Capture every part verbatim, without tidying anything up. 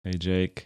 Hey Jake,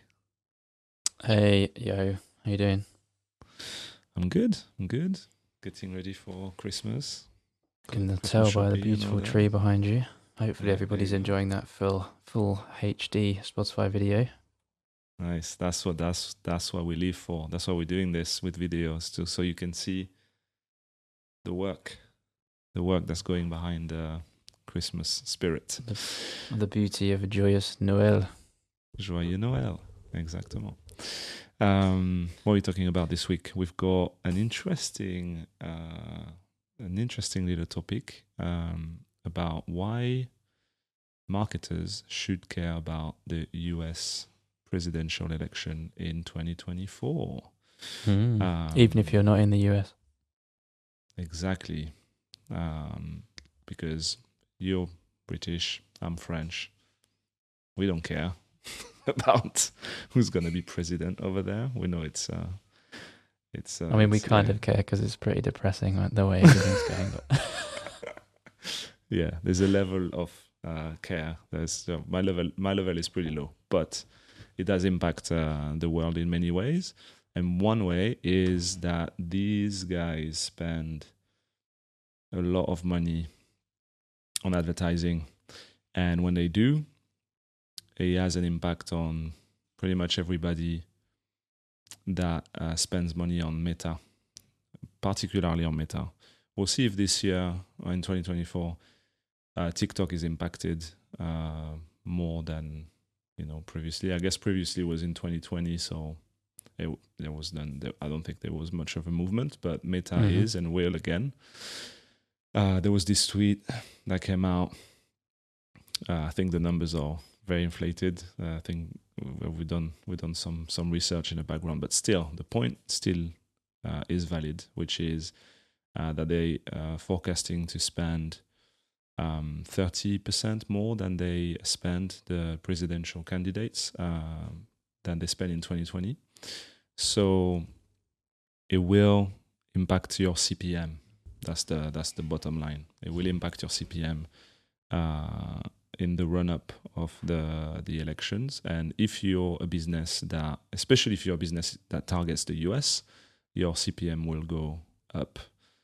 Hey, yo, how you doing? I'm good. I'm good. Getting ready for Christmas, Co- Can Christmas tell by the shopping and all beautiful that. tree behind you. Hopefully Yeah, there everybody's you go. enjoying that full full H D Spotify video. Nice. That's what that's that's what we live for. That's why we're doing this with videos too, so you can see the work, the work that's going behind the Christmas spirit. The the beauty of a joyous Noel. Joyeux Noël. Exactement. Um, what are we talking about this week? We've got an interesting, uh, an interesting little topic um, about why marketers should care about the U S presidential election in twenty twenty-four. Mm. Even if Um, you're not in the U S. exactly. Um, because you're British, I'm French. We don't care about who's going to be president over there. We know it's. Uh, it's, uh, I mean, we it's kind yeah, of care because it's pretty depressing like, the way everything's going. But yeah. There's a level of uh, care. There's uh, my level. My level is pretty low, but it does impact uh, the world in many ways. And one way is that these guys spend a lot of money on advertising. And when they do, it has an impact on pretty much everybody that uh, spends money on Meta, particularly on Meta. We'll see if this year, or in twenty twenty-four, uh, TikTok is impacted uh, more than you know previously. I guess previously was in twenty twenty, so it, there was none. There, I don't think there was much of a movement, but Meta hmm is and will again. Uh, there was this tweet that came out. Uh, I think the numbers are very inflated. Uh, I think we've done we've done some some research in the background, but still, the point still uh, is valid, which is uh, that they are forecasting to spend um, thirty percent more than they spend the presidential candidates uh, than they spent in twenty twenty. So it will impact your C P M. That's the that's the bottom line. It will impact your C P M uh, in the run up of the the elections. And if you're a business that, especially if you're a business that targets the U S, your C P M will go up.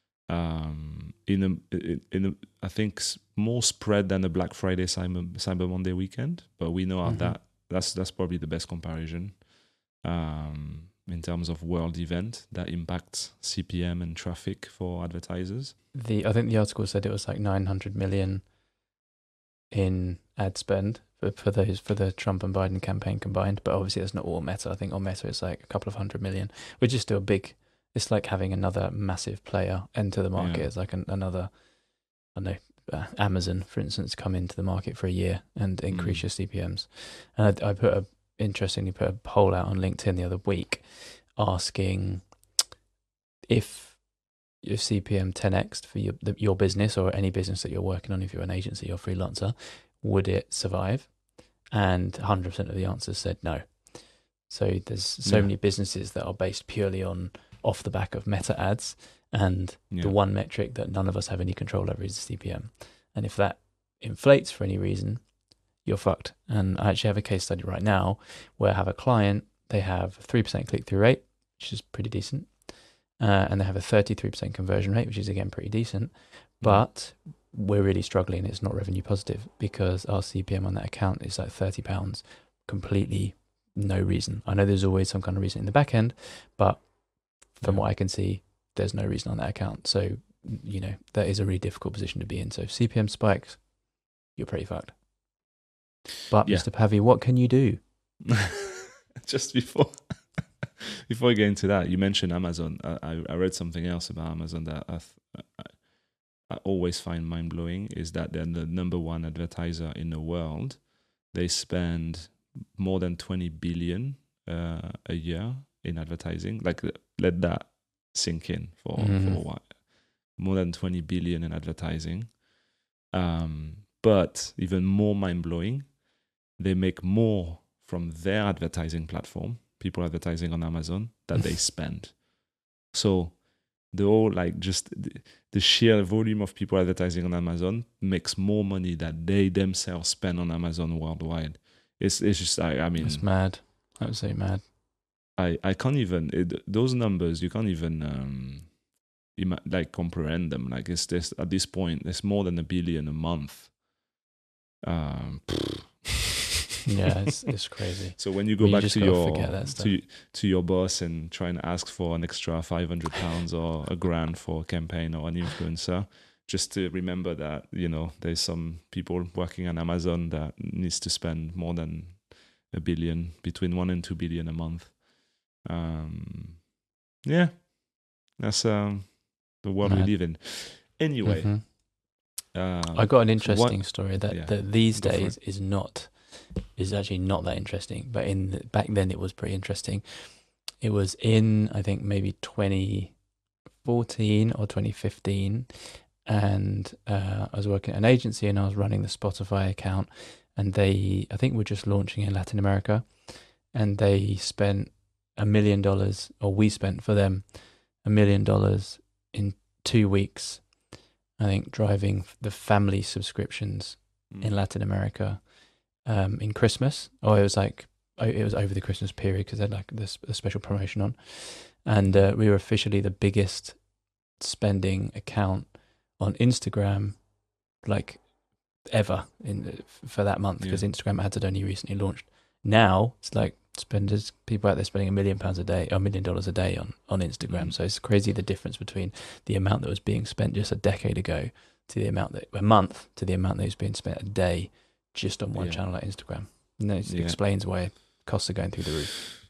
Um, in a, in a, I think more spread than a Black Friday Cyber, Cyber Monday weekend, but we know hmm that that's that's probably the best comparison um, in terms of world event that impacts C P M and traffic for advertisers. the I think the article said it was like nine hundred million in ad spend for, for those for the Trump and Biden campaign combined. But obviously, that's not all Meta. I think on Meta it's like a couple of hundred million, which is still a big. It's like having another massive player enter the market. Yeah. It's like an, another, I don't know, uh, Amazon, for instance, come into the market for a year and increase Mm. your C P Ms. And I, I put a interestingly put a poll out on LinkedIn the other week asking if your C P M ten x for your the, your business or any business that you're working on, if you're an agency or freelancer, would it survive? And one hundred percent of the answers said no. So there's so Yeah. many businesses that are based purely on off the back of Meta ads, and the Yeah. one metric that none of us have any control over is the C P M. And if that inflates for any reason, you're fucked. And I actually have a case study right now where I have a client, they have a three percent click through rate, which is pretty decent. Uh, and they have a thirty-three percent conversion rate, which is again pretty decent. Mm. But we're really struggling. It's not revenue positive because our C P M on that account is like thirty pounds, completely no reason. I know there's always some kind of reason in the back end, but from Yeah. what I can see, there's no reason on that account. So, you know, that is a really difficult position to be in. So if C P M spikes, you're pretty fucked. But Yeah. Mister Pavy, what can you do? Just before before we get into that, you mentioned Amazon. I, I, I read something else about Amazon that I, I, I always find mind blowing is that they're the number one advertiser in the world. They spend more than twenty billion uh, a year in advertising. Like let that sink in for for Mm. a while. More than twenty billion in advertising. Um, but even more mind blowing, they make more from their advertising platform, people advertising on Amazon, that they spend. So the whole like just the, the sheer volume of people advertising on Amazon makes more money that they themselves spend on Amazon worldwide. it's it's just I, I mean It's mad. Absolutely mad. I I can't even it, those numbers you can't even um ima- like comprehend them. Like it's this at this point there's more than a billion a month. Um, Yeah, it's it's crazy. So when you go I mean, you back just to gotta your forget that stuff. to to your boss and try and ask for an extra five hundred pounds or a grand for a campaign or an influencer, just to remember that you know there's some people working on Amazon that needs to spend more than a billion, between one and two billion a month. Um, yeah, that's um, the world we Mad. live in. Anyway, Mhm. um, I got an so interesting what? story that, Yeah, that these go for days is not is actually not that interesting, but in the, back then it was pretty interesting. It was in I think maybe twenty fourteen or twenty fifteen, and uh, I was working at an agency and I was running the Spotify account, and they I think were just launching in Latin America, and they spent a million dollars, or we spent for them a million dollars in two weeks. I think driving the family subscriptions Mm. in Latin America um, in Christmas, or it was like o- it was over the Christmas period because they had like this a special promotion on, and uh, we were officially the biggest spending account on Instagram, like ever in for that month, because Yeah. Instagram ads had only recently launched. Now it's like spenders, people out there spending a million pounds a day, a million dollars a day on on Instagram. Mm. So it's crazy the difference between the amount that was being spent just a decade ago to the amount that a month to the amount that was being spent a day just on one Yeah. channel like Instagram. And that Yeah. explains why costs are going through the roof.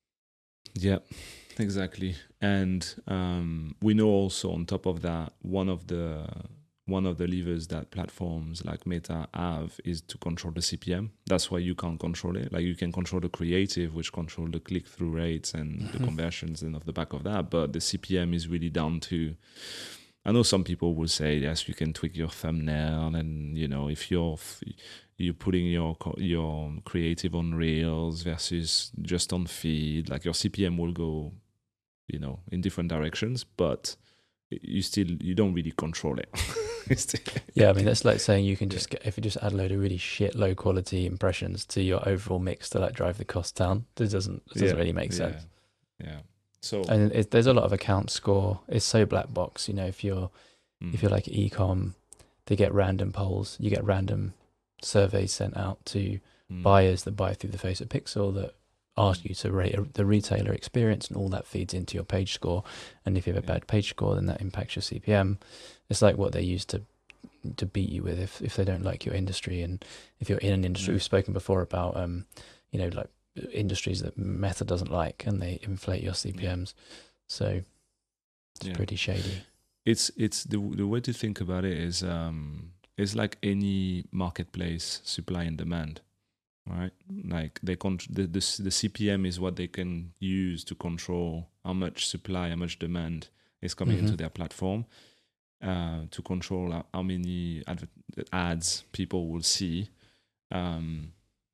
Yeah, exactly. And um, we know also on top of that, one of the one of the levers that platforms like Meta have is to control the C P M. That's why you can't control it. Like you can control the creative, which control the click-through rates and Mhm. the conversions and off the back of that. But the C P M is really down to. I know some people will say yes, you can tweak your thumbnail, and you know if you're you're putting your co- your creative on Reels versus just on feed, like your C P M will go, you know, in different directions, but you still you don't really control it. Yeah, I mean that's like saying you can Yeah. just get if you just add a load of really shit low quality impressions to your overall mix to like drive the cost down. It doesn't it doesn't Yeah, really make yeah, sense. Yeah. So And it, there's a lot of account score. It's so black box. You know, if you're mm, if you're like e-com, they get random polls. You get random surveys sent out to mm, buyers that buy through the Facebook Pixel that ask you to rate a, the retailer experience, and all that feeds into your page score. And if you have a Yeah. bad page score, then that impacts your C P M. It's like what they use to to beat you with if, if they don't like your industry, and if you're in an industry. Yeah. We've spoken before about um, you know, like industries that Meta doesn't like, and they inflate your C P Ms. So it's Yeah. pretty shady. it's it's the the way to think about it is um it's like any marketplace, supply and demand, right? Like they con- the, the the C P M is what they can use to control how much supply, how much demand is coming Mhm. into their platform, uh, to control how, how many adver- ads people will see. Um,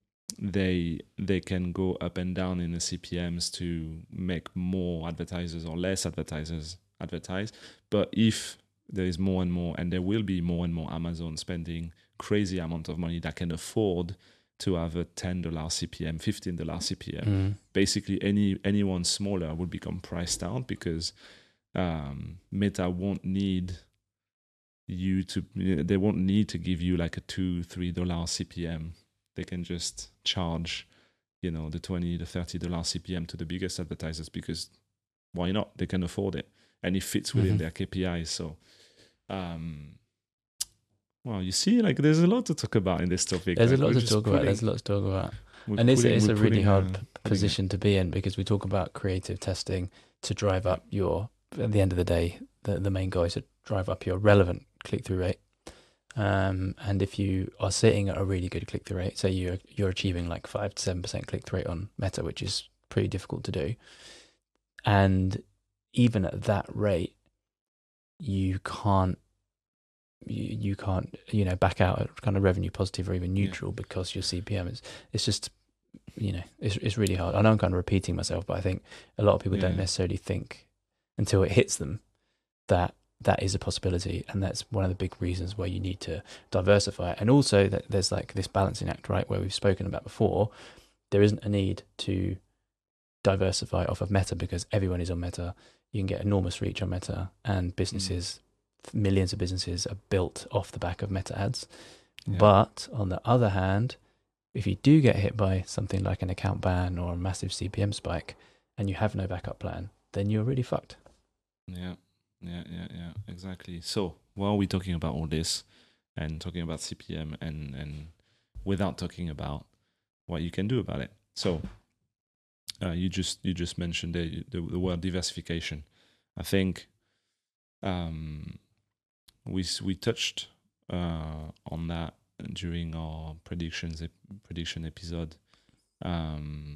they they can go up and down in the C P Ms to make more advertisers or less advertisers advertise. But if there is more and more, and there will be more and more Amazon spending crazy amount of money that can afford to have a ten dollars C P M, fifteen dollars C P M, Mm. basically any anyone smaller will become priced out because um, Meta won't need you to, they won't need to give you like a two, three dollars C P M. They can just charge, you know, the twenty, the thirty dollars C P M to the biggest advertisers because why not? They can afford it, and it fits within Mhm. their K P Is. So, um, well, you see, like there's a lot to talk about in this topic. There's like, a lot we're to just talk about. putting- There's a lot to talk about. we're And it's, putting- it's we're a really putting, hard uh, p- putting it- position to be in, because we talk about creative testing to drive up your, at the end of the day, the, the main goal is to drive up your relevant click-through rate. Um, and if you are sitting at a really good click-through rate, say you're, you're achieving like five to seven percent click-through rate on Meta, which is pretty difficult to do. And even at that rate, you can't, you, you can't, you know, back out at kind of revenue positive or even Yeah. neutral because your C P M is, it's just, you know, it's it's really hard. I know I'm kind of repeating myself, but I think a lot of people Yeah. don't necessarily think until it hits them that that is a possibility, and that's one of the big reasons why you need to diversify. And also that there's like this balancing act, right, where we've spoken about before. There isn't a need to diversify off of Meta because everyone is on Meta. You can get enormous reach on Meta, and businesses, mm. millions of businesses are built off the back of Meta ads. Yeah. But on the other hand, if you do get hit by something like an account ban or a massive C P M spike and you have no backup plan, then you're really fucked. Yeah, yeah, yeah, yeah, exactly. So while we're talking about all this and talking about C P M and, and without talking about what you can do about it. So uh, you just you just mentioned the, the, the word diversification. I think um, we we touched uh, on that during our predictions prediction episode. Um,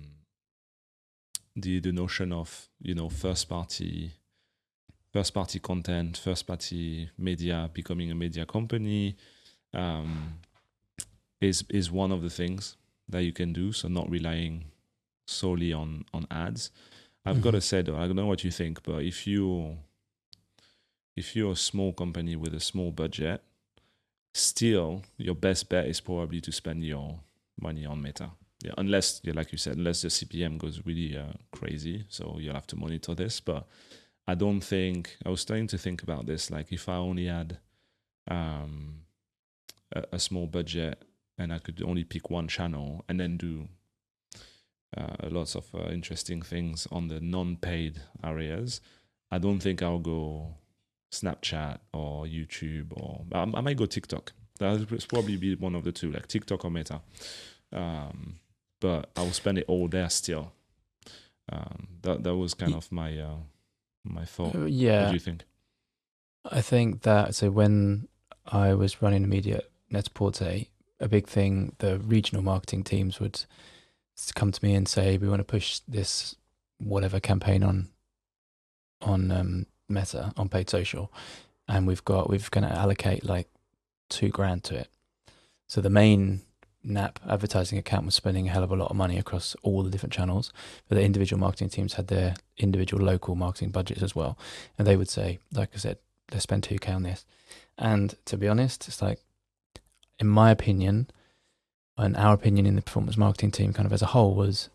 the the notion of, you know, first party first party content, first party media, becoming a media company um, is is one of the things that you can do. So not relying solely on on ads. I've mm-hmm. got to say though, I don't know what you think, but if you if you're a small company with a small budget, still your best bet is probably to spend your money on Meta. Yeah, unless, yeah, like you said, unless the C P M goes really uh, crazy, so you'll have to monitor this. But I don't think, I was starting to think about this, like if I only had um, a, a small budget and I could only pick one channel and then do uh, lots of uh, interesting things on the non-paid areas, I don't think I'll go Snapchat or YouTube, or I, I might go TikTok. That'll probably be one of the two, like TikTok or Meta. Um, but I will spend it all there still. Um, that that was kind of my uh, my thought. Uh, yeah. What do you think? I think that, so when I was running a media at Net-a-Porter, a big thing, the regional marketing teams would come to me and say, we want to push this whatever campaign on on um, Meta, on paid social, and we've got we've going to allocate like two grand to it. So the main N A P advertising account was spending a hell of a lot of money across all the different channels, but the individual marketing teams had their individual local marketing budgets as well, and they would say, like I said, let's spend two K on this. And to be honest, it's like, in my opinion, and our opinion in the performance marketing team kind of as a whole, was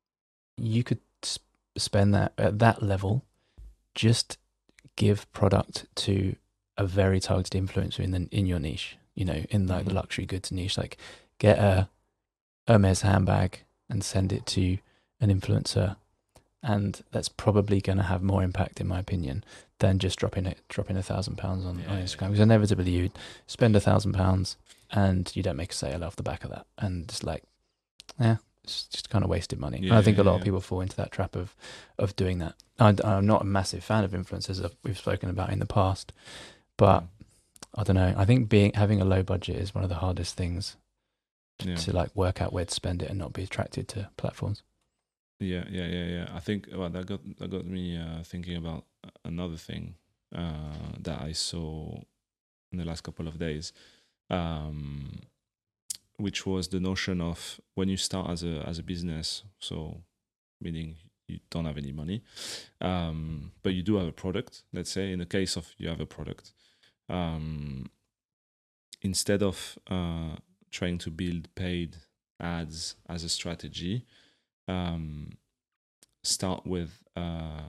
you could sp- spend that at that level, just give product to a very targeted influencer in the, in your niche, you know, in like the luxury goods niche. Like, get a Hermes handbag and send it to an influencer, and that's probably going to have more impact, in my opinion, than just dropping it, dropping a thousand pounds on on Instagram. Because inevitably you spend a thousand pounds and you don't make a sale off the back of that, and it's like, yeah, it's just kind of wasted money. Yeah, and I think a lot yeah. of people fall into that trap of of doing that. I, I'm not a massive fan of influencers, that we've spoken about in the past, but mm. I don't know. I think being having a low budget is one of the hardest things to, yeah. to like work out where to spend it and not be attracted to platforms. Yeah, yeah, yeah, yeah. I think well, that got that got me uh, thinking about another thing uh, that I saw in the last couple of days, um, which was the notion of when you start as a as a business. So, meaning you don't have any money, um, but you do have a product. Let's say in the case of you have a product, um, instead of uh, trying to build paid ads as a strategy, um, start with uh,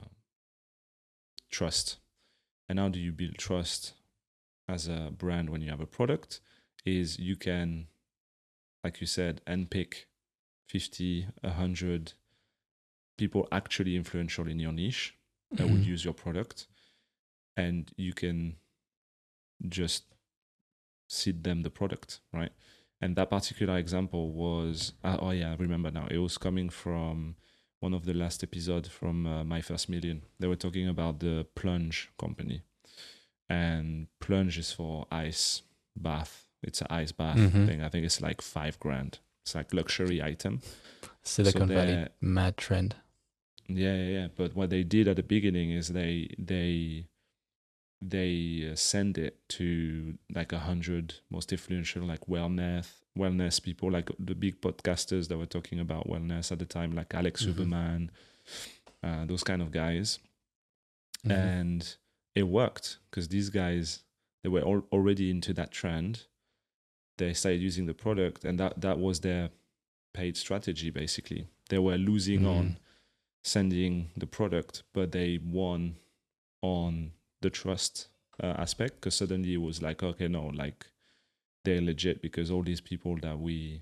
trust. And how do you build trust as a brand when you have a product? Is you can, like you said, handpick fifty, one hundred people actually influential in your niche that mm-hmm. would use your product, and you can just seed them the product, right? And that particular example was, uh, oh yeah, I remember now. It was coming from one of the last episodes from uh, My First Million. They were talking about the Plunge company. And Plunge is for ice bath. It's an ice bath mm-hmm. thing. I think it's like five grand. It's like luxury item. Silicon so Valley, mad trend. Yeah, yeah, yeah. But what they did at the beginning is they they they uh, send it to like a hundred most influential like wellness wellness people, like the big podcasters that were talking about wellness at the time, like Alex mm-hmm. Huberman, uh, those kind of guys. Mm-hmm. And it worked because these guys, they were al- already into that trend. They started using the product, and that, that was their paid strategy, basically. They were losing Mm. on sending the product, but they won on the trust uh, aspect, because suddenly it was like, okay, no, like they're legit because all these people that we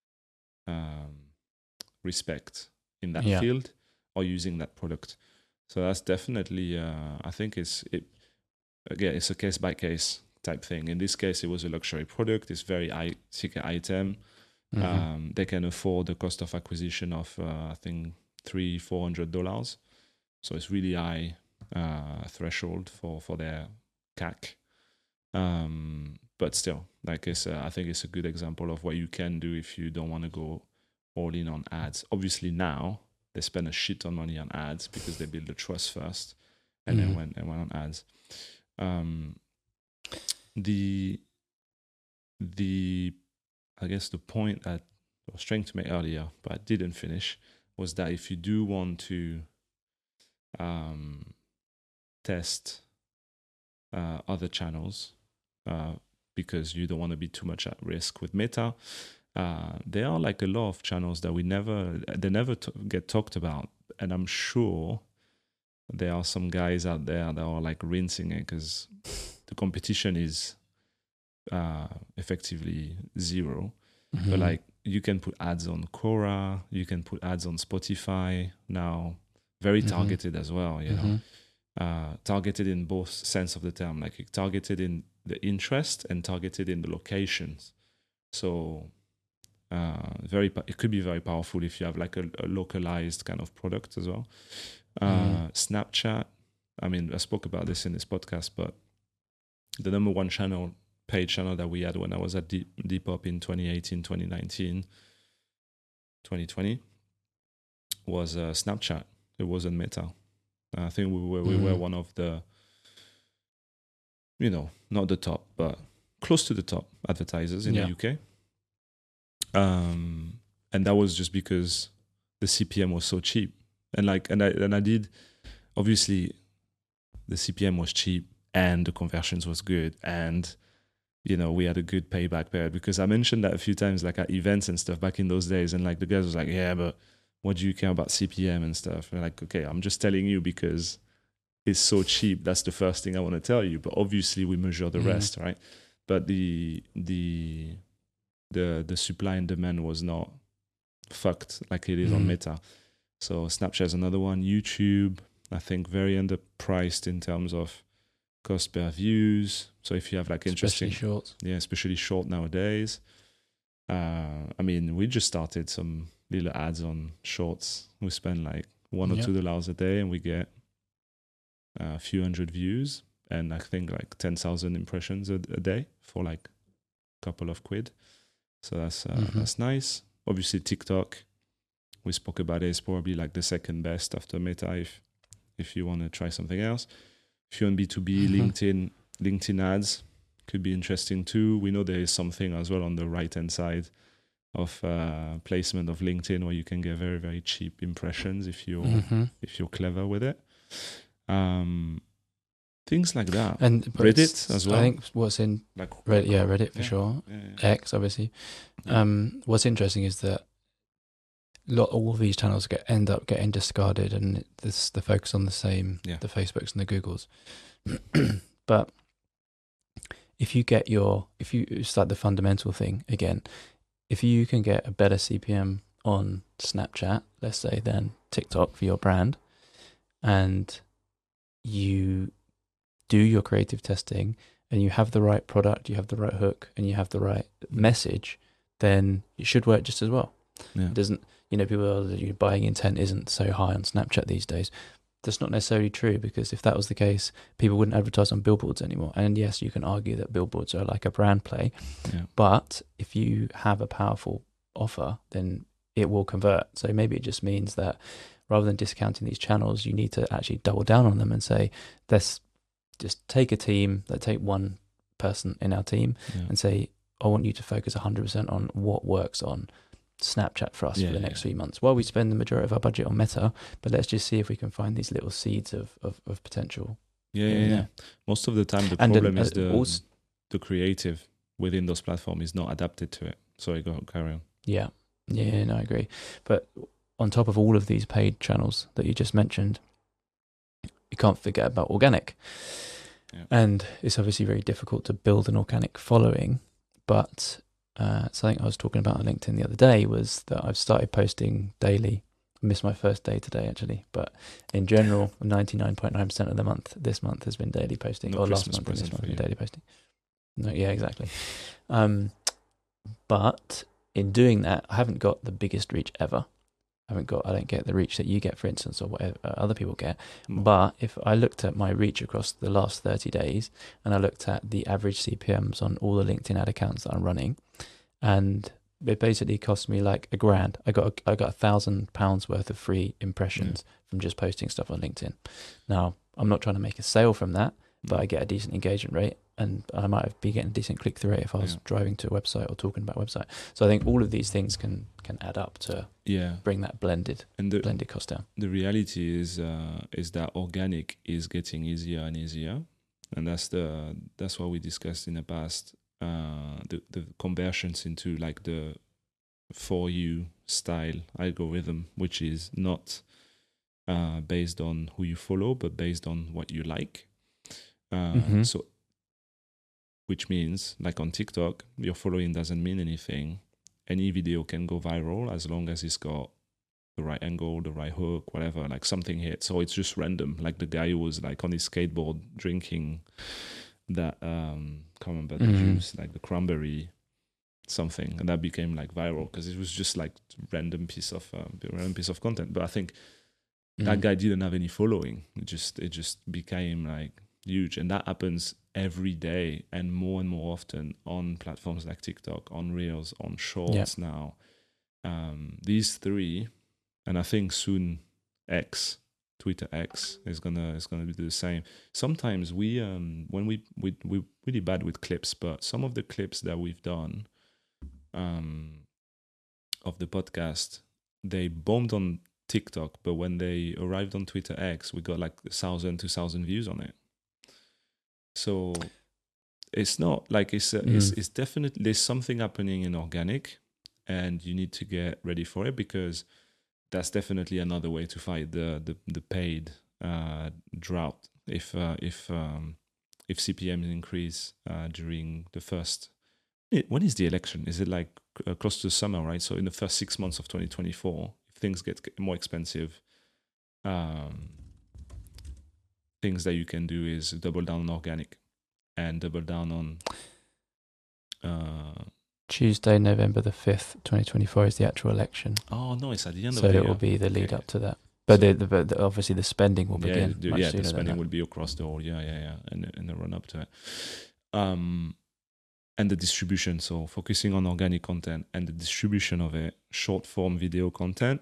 um, respect in that Yeah. field are using that product. So that's definitely, uh, I think it's, it, again, it's a case by case type thing. In this case, it was a luxury product. It's very high ticket item. Mhm. Um, they can afford the cost of acquisition of, uh, I think, three, four hundred dollars. So it's really high uh, threshold for, for their C A C. Um, but still, like it's, a, I think it's a good example of what you can do if you don't want to go all in on ads. Obviously, now they spend a shit ton of money on ads because they build the trust first, and Mhm. then went and went on ads. Um, the the I guess the point that I was trying to make earlier, but I didn't finish, was that if you do want to um, test uh, other channels uh, because you don't want to be too much at risk with Meta, uh, there are like a lot of channels that we never, they never t- get talked about, and I'm sure there are some guys out there that are like rinsing it because the competition is uh, effectively zero. Mhm. But like you can put ads on Quora, you can put ads on Spotify now, very Mhm. targeted as well, you know. Mhm. Uh, targeted in both sense of the term, like targeted in the interest and targeted in the locations. So uh, very, it could be very powerful if you have like a, a localized kind of product as well. Uh, Mhm. Snapchat, I mean, I spoke about this in this podcast, but the number one channel, paid channel that we had when I was at Deep, Depop in twenty eighteen, twenty nineteen, twenty twenty was uh, Snapchat. It wasn't Meta. I think we were we were Mhm. one of the, you know, not the top, but close to the top advertisers in Yeah. the U K. Um, and that was just because the C P M was so cheap. And like, and I and I did, obviously, the C P M was cheap and the conversions was good, and you know we had a good payback period, because I mentioned that a few times, like at events and stuff back in those days, and like the guys was like, yeah, but what do you care about C P M and stuff? And like, okay, I'm just telling you because it's so cheap. That's the first thing I want to tell you. But obviously, we measure the Mhm. rest, right? But the the the the supply and demand was not fucked like it is on Mhm. Meta. So Snapchat is another one. YouTube, I think, very underpriced in terms of cost per views. So if you have like Especially interesting, shorts. yeah, especially short nowadays. Uh, I mean, we just started some little ads on shorts. We spend like one or Yep. two dollars a day, and we get a few hundred views, and I think like ten thousand impressions a, a day for like a couple of quid. So that's uh, Mhm. that's nice. Obviously, TikTok, we spoke about it, is probably like the second best after Meta if if you want to try something else. If you're on B two B, Mhm. LinkedIn, LinkedIn ads could be interesting too. We know there is something as well on the right hand side of uh, placement of LinkedIn where you can get very very cheap impressions if you're Mhm. if you're clever with it. Um, things like that. And but Reddit it's- as well. I think what's in Like Reddit, like- yeah, Reddit for yeah, sure. yeah, yeah. X, obviously. Yeah. Um, what's interesting is that lot all of these channels get end up getting discarded, and this the focus on the same, Yeah. the Facebooks and the Googles. But if you get your, if you it's like the fundamental thing again, if you can get a better C P M on Snapchat, let's say, than TikTok for your brand, and you do your creative testing and you have the right product, you have the right hook, and you have the right message, then it should work just as well. Yeah. It doesn't, you know, people are, your buying intent isn't so high on Snapchat these days. That's not necessarily true, because if that was the case, people wouldn't advertise on billboards anymore. And yes, you can argue that billboards are like a brand play, Yeah. but if you have a powerful offer, then it will convert. So maybe it just means that rather than discounting these channels, you need to actually double down on them and say, let's just take a team, let's take one person in our team Yeah. and say, I want you to focus one hundred percent on what works on Snapchat for us Yeah, for the yeah, next yeah. three months while we spend the majority of our budget on Meta. But let's just see if we can find these little seeds of, of, of potential Yeah, here yeah, and yeah. there. Most of the time, the And problem then, is uh, the also, the creative within those platforms is not adapted to it. Sorry, go carry on. yeah, yeah, no, I agree. But on top of all of these paid channels that you just mentioned, you can't forget about organic. Yeah. And it's obviously very difficult to build an organic following. But uh, something I was talking about on LinkedIn the other day was that I've started posting daily. I missed my first day today, actually. But in general, ninety-nine point nine percent of the month, this month, has been daily posting. No or last Christmas month and this present month for has been you. daily posting. No, yeah, exactly. Um, but in doing that, I haven't got the biggest reach ever. I haven't got, I don't get the reach that you get, for instance, or whatever other people get. No. But if I looked at my reach across the last thirty days and I looked at the average C P Ms on all the LinkedIn ad accounts that I'm running, and it basically cost me like a grand. I got a, I got a thousand pounds worth of free impressions yeah. from just posting stuff on LinkedIn. Now, I'm not trying to make a sale from that, but I get a decent engagement rate, and I might be getting a decent click-through rate if I was yeah. driving to a website or talking about a website. So I think all of these things can can add up to yeah. bring that blended and the, blended cost down. The reality is uh, is that organic is getting easier and easier, and that's the that's what we discussed in the past. Uh, the the conversions into like the for you style algorithm, which is not uh, based on who you follow, but based on what you like. Uh, mm-hmm. So, which means, like on TikTok, your following doesn't mean anything. Any video can go viral as long as it's got the right angle, the right hook, whatever, like something hit. So it's just random. Like the guy who was like on his skateboard drinking that, um, can't remember the mm-hmm. juice, like the cranberry something, and that became like viral because it was just like random piece of uh, random piece of content. But I think mm. that guy didn't have any following. It just it just became like huge, and that happens every day and more and more often on platforms like TikTok, on Reels, on Shorts yeah. now. Um, these three, and I think soon X, Twitter X is gonna is gonna do the same. Sometimes we um when we we we're really bad with clips, but some of the clips that we've done um of the podcast, they bombed on TikTok, but when they arrived on Twitter X, we got like a thousand, two thousand views on it. So it's not like it's a, mm. it's it's definitely there's something happening in organic, and you need to get ready for it, because that's definitely another way to fight the the, the paid uh, drought. If uh, if um, if C P Ms increase uh, during the first, when is the election? Is it like uh, close to summer, right? So in the first six months of twenty twenty-four, if things get more expensive, um, things that you can do is double down on organic and double down on. Uh, Tuesday, November the fifth, twenty twenty-four is the actual election. Oh no, it's at the end so of the year. So it will be the lead okay. up to that. But, so, the, the, the, obviously the spending will begin. Yeah, much yeah sooner the spending than will be across the whole. Yeah, yeah, yeah, and in the run up to it. Um, and the distribution. So focusing on organic content and the distribution of it, short form video content.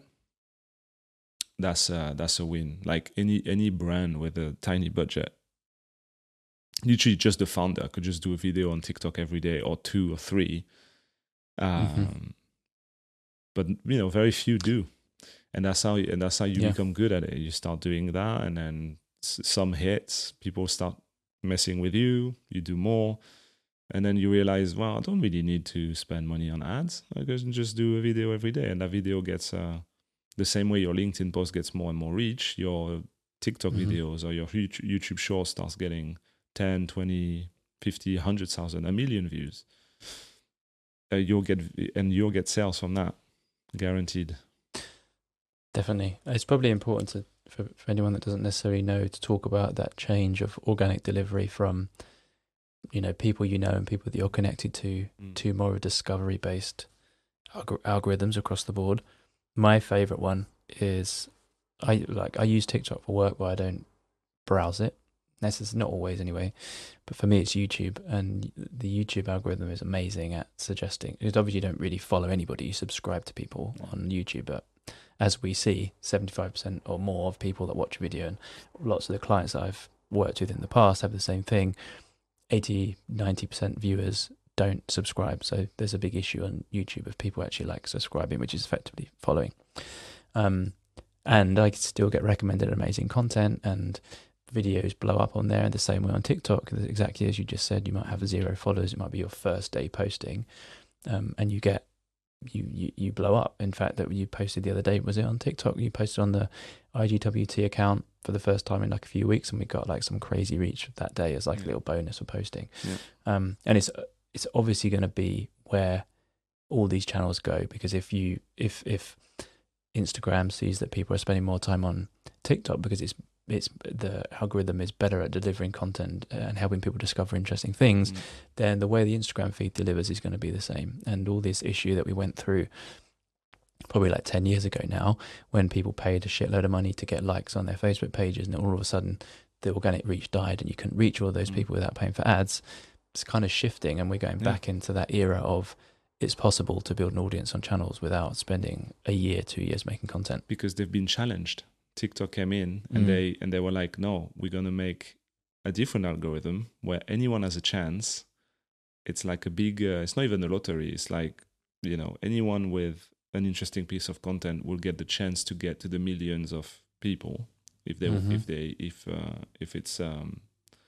That's a, that's a win. Like any any brand with a tiny budget, literally just the founder could just do a video on TikTok every day, or two or three. Um, mm-hmm. But you know, very few do, and that's how and that's how you yeah. become good at it. You start doing that, and then some hits, people start messing with you. You do more, and then you realize, well, I don't really need to spend money on ads. I can just do a video every day, and that video gets uh, the same way your LinkedIn post gets more and more reach. Your TikTok mm-hmm. videos or your YouTube short starts getting ten, twenty, fifty, one hundred thousand, a million views. Uh, you'll get and you'll get sales from that, guaranteed. Definitely, it's probably important to for, for anyone that doesn't necessarily know to talk about that change of organic delivery from, you know, people you know and people that you're connected to mm. to more of discovery based alg- algorithms across the board. My favorite one is I like I use TikTok for work, but I don't browse it. That's not always anyway, but for me it's YouTube, and the YouTube algorithm is amazing at suggesting. Because obviously you don't really follow anybody, you subscribe to people yeah. on YouTube, but as we see, seventy-five percent or more of people that watch a video, and lots of the clients that I've worked with in the past have the same thing, eighty, ninety percent viewers don't subscribe. So there's a big issue on YouTube of people actually like subscribing, which is effectively following. Um, and I still get recommended amazing content, and videos blow up on there. And the same way on TikTok, exactly as you just said, you might have zero followers. It might be your first day posting, um, and you get you, you you blow up. In fact, that you posted the other day, was it on TikTok? You posted on the I G W T account for the first time in like a few weeks, and we got like some crazy reach that day as like yeah. a little bonus for posting. Yeah. Um, and it's it's obviously going to be where all these channels go, because if you if if Instagram sees that people are spending more time on TikTok because it's it's the algorithm is better at delivering content and helping people discover interesting things, mm. then the way the Instagram feed delivers is going to be the same. And all this issue that we went through probably like ten years ago now, when people paid a shitload of money to get likes on their Facebook pages, and all of a sudden the organic reach died and you couldn't reach all those mm. people without paying for ads, it's kind of shifting, and we're going yeah. back into that era of it's possible to build an audience on channels without spending a year, two years making content. Because they've been challenged. TikTok came in and mm. they and they were like, no, we're going to make a different algorithm where anyone has a chance. It's like a big, uh, it's not even a lottery. It's like, you know, anyone with an interesting piece of content will get the chance to get to the millions of people if they, mm-hmm. if they, if, uh, if it's um,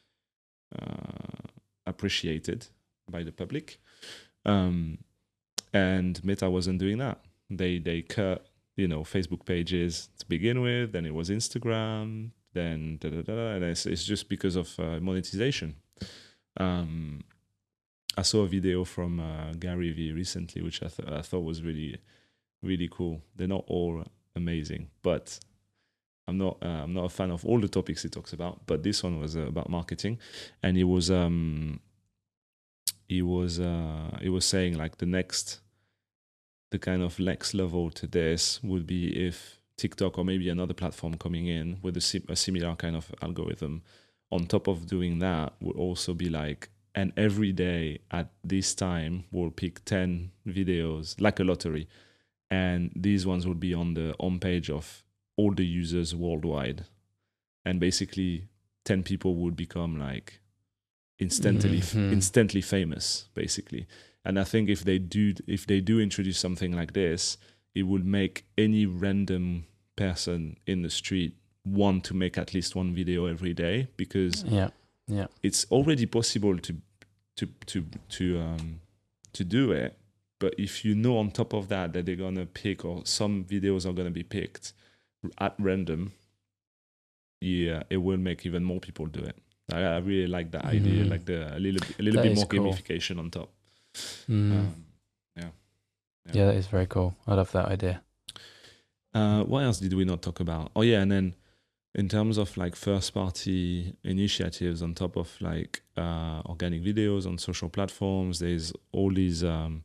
uh, appreciated by the public. Um, and Meta wasn't doing that. They, they cut, you know, Facebook pages to begin with, then it was Instagram, then da da da, and it's, it's just because of uh, monetization. Um, I saw a video from uh, Gary Vee recently, which I, th- I thought was really, really cool. They're not all amazing, but I'm not uh, I'm not a fan of all the topics he talks about. But this one was uh, about marketing, and he was um, he was uh, he was saying like the next. The kind of next level to this would be if TikTok or maybe another platform coming in with a, sim- a similar kind of algorithm on top of doing that would also be like, and every day at this time we'll pick ten videos like a lottery, and these ones would be on the home page of all the users worldwide, and basically ten people would become like instantly mm-hmm. instantly famous basically. And I think if they do if they do introduce something like this, it would make any random person in the street want to make at least one video every day, because yeah, yeah, it's already possible to to to to um to do it. But if you know on top of that that they're gonna pick, or some videos are gonna be picked at random, yeah, it will make even more people do it. I, I really like that mm-hmm. idea, like the a little a little that bit more cool. gamification on top. Mm. Um, yeah. yeah, yeah, that is very cool. I love that idea. Uh, what else did we not talk about? Oh yeah, and then in terms of like first party initiatives on top of like uh, organic videos on social platforms, there's all these um,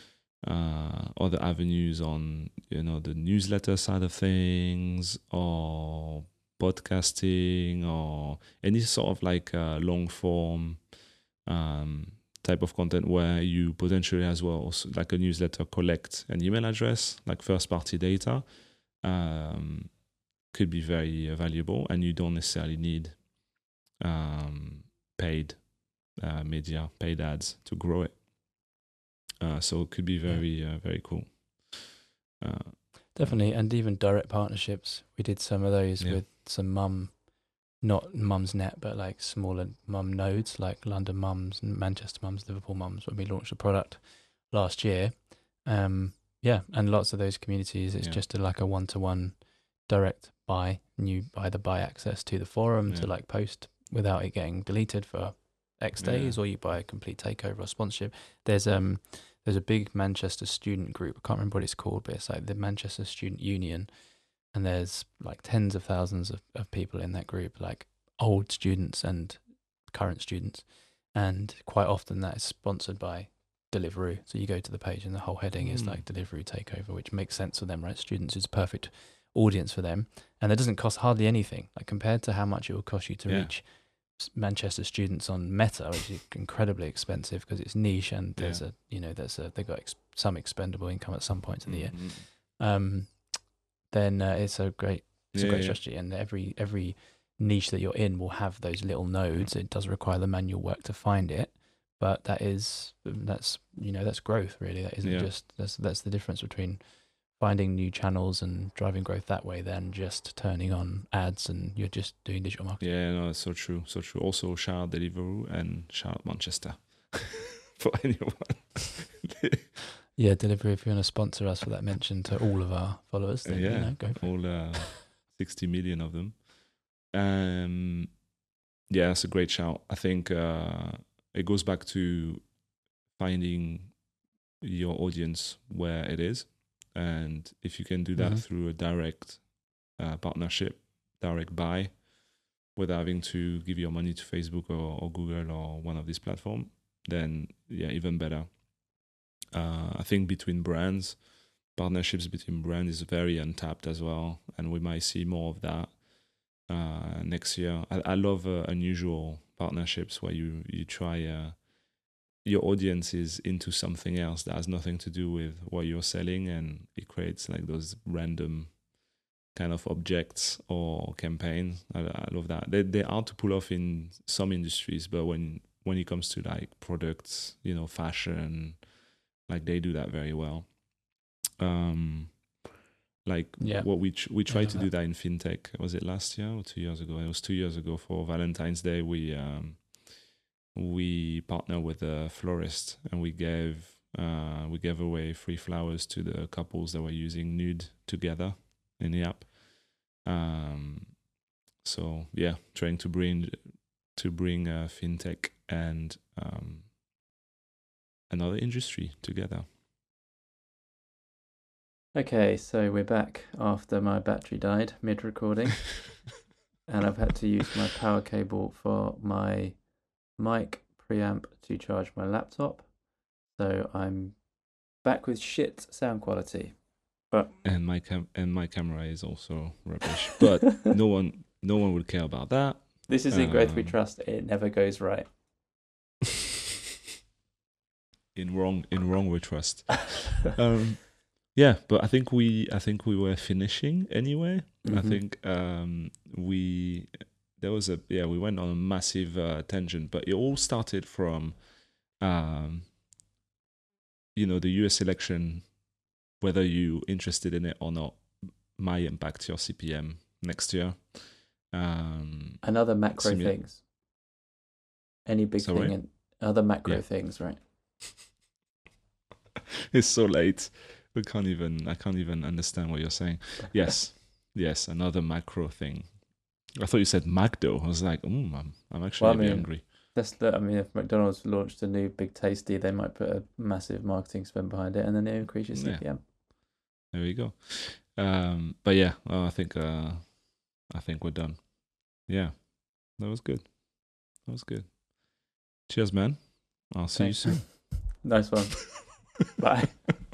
uh, other avenues on, you know, the newsletter side of things, or podcasting, or any sort of like uh, long form um, type of content where you potentially as well, also like a newsletter, collect an email address, like first party data, um, could be very uh, valuable, and you don't necessarily need um, paid uh, media, paid ads to grow it. Uh, so it could be very, yeah. uh, very cool. Uh, Definitely, and even direct partnerships. We did some of those yeah. with some mum, not Mum's Net, but like smaller mum nodes, like London Mums, Manchester Mums, Liverpool Mums, when we launched the product last year. Um, yeah, and lots of those communities, it's yeah. just a, like a one-to-one direct buy, and you either buy access to the forum yeah. to like post without it getting deleted for X days, yeah. or you buy a complete takeover or sponsorship. There's um there's a big Manchester student group, I can't remember what it's called, but it's like the Manchester Student Union, and there's like tens of thousands of, of people in that group, like old students and current students, and quite often that is sponsored by Deliveroo. So you go to the page and the whole heading mm. is like Deliveroo takeover, which makes sense for them, right? Students is a perfect audience for them, and it doesn't cost hardly anything, like compared to how much it will cost you to yeah. reach Manchester students on Meta, which is incredibly expensive because it's niche, and there's yeah. a you know there's a they've got ex- some expendable income at some points in the mm-hmm. year. Um, then uh, it's a great it's yeah, a great yeah. strategy, and every every niche that you're in will have those little nodes. It does require the manual work to find it, but that is that's you know that's growth really. That isn't yeah. just that's that's the difference between finding new channels and driving growth that way than just turning on ads and you're just doing digital marketing. Yeah, no, it's so true, so true. Also, shout out Deliveroo and shout out Manchester for anyone. Yeah, Deliveroo, if you want to sponsor us for that mention to all of our followers, then yeah, you know, go for all uh, sixty million of them. Um, yeah, that's a great shout. I think uh, it goes back to finding your audience where it is. And if you can do that Mhm. through a direct uh, partnership, direct buy, without having to give your money to Facebook or, or Google or one of these platforms, then yeah, even better. Uh, I think between brands, partnerships between brands is very untapped as well, and we might see more of that uh, next year. I, I love uh, unusual partnerships where you you try uh, your audience is into something else that has nothing to do with what you're selling, and it creates like those random kind of objects or campaigns. I, I love that. They they are to pull off in some industries, but when when it comes to like products, you know, fashion, like they do that very well. Um, like Yeah. what we tr- we tried love to do that in fintech. Was it last year or two years ago? It was two years ago for Valentine's Day. We um, we partnered with a florist and we gave uh, we gave away free flowers to the couples that were using Nude together in the app. Um, so yeah, trying to bring to bring uh, fintech and um, another industry together. Okay, so we're back after my battery died mid-recording, and I've had to use my power cable for my mic preamp to charge my laptop. So I'm back with shit sound quality. But and my cam and my camera is also rubbish, but no one no one would care about that. This is in Growth We Um, Trust. It never goes right. in wrong in wrong we trust. Um, yeah, but I think we I think we were finishing anyway. Mhm. I think um, we there was a yeah we went on a massive uh, tangent, but it all started from um, you know the U S election, whether you interested in it or not, might impact your C P M next year. Um, And other macro Simu- things. Any big Sorry? thing and other macro Yeah. things, right? It's so late. We can't even. I can't even understand what you're saying. Yes, yes. Another macro thing. I thought you said Magdo. I was like, mm, I'm. I'm actually Well, I a bit mean, hungry. That's the, I mean, if McDonald's launched a new Big Tasty, they might put a massive marketing spend behind it, and then it increases Yeah. C P M. There we go. Um, but yeah, well, I think. Uh, I think we're done. Yeah, that was good. That was good. Cheers, man. I'll see Thanks. you soon. Nice one. Bye.